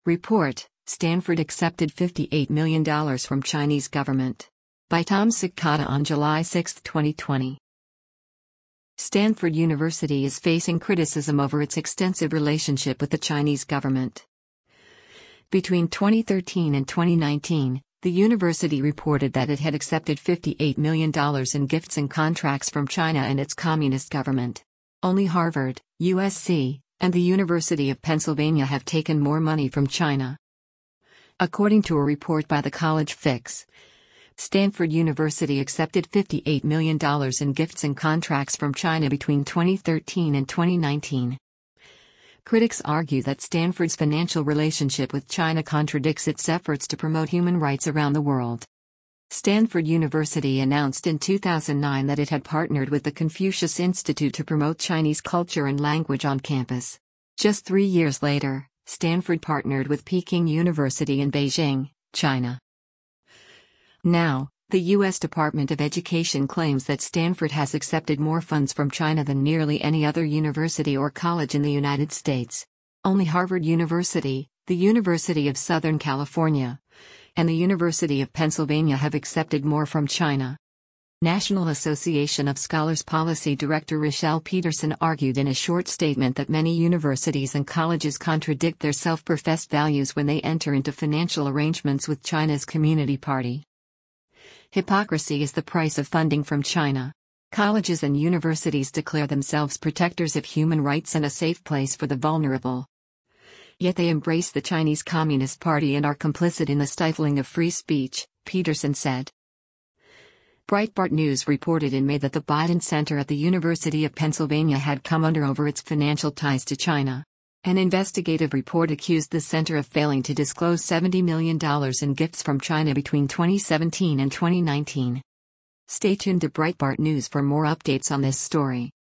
Report: Stanford accepted $58 million from Chinese government. By Tom Sikata on July 6, 2020. Stanford University is facing criticism over its extensive relationship with the Chinese government. Between 2013 and 2019, the university reported that it had accepted $58 million in gifts and contracts from China and its communist government. Only Harvard, USC, and the University of Pennsylvania have taken more money from China. According to a report by the College Fix, Stanford University accepted $58 million in gifts and contracts from China between 2013 and 2019. Critics argue that Stanford's financial relationship with China contradicts its efforts to promote human rights around the world. Stanford University announced in 2009 that it had partnered with the Confucius Institute to promote Chinese culture and language on campus. Just 3 years later, Stanford partnered with Peking University in Beijing, China. Now, the U.S. Department of Education claims that Stanford has accepted more funds from China than nearly any other university or college in the United States. Only Harvard University, the University of Southern California, and the University of Pennsylvania have accepted more from China. National Association of Scholars Policy Director Rochelle Peterson argued in a short statement that many universities and colleges contradict their self-professed values when they enter into financial arrangements with China's Communist Party. Hypocrisy is the price of funding from China. Colleges and universities declare themselves protectors of human rights and a safe place for the vulnerable. Yet they embrace the Chinese Communist Party and are complicit in the stifling of free speech, Peterson said. Breitbart News reported in May that the Biden Center at the University of Pennsylvania had come under over its financial ties to China. An investigative report accused the center of failing to disclose $70 million in gifts from China between 2017 and 2019. Stay tuned to Breitbart News for more updates on this story.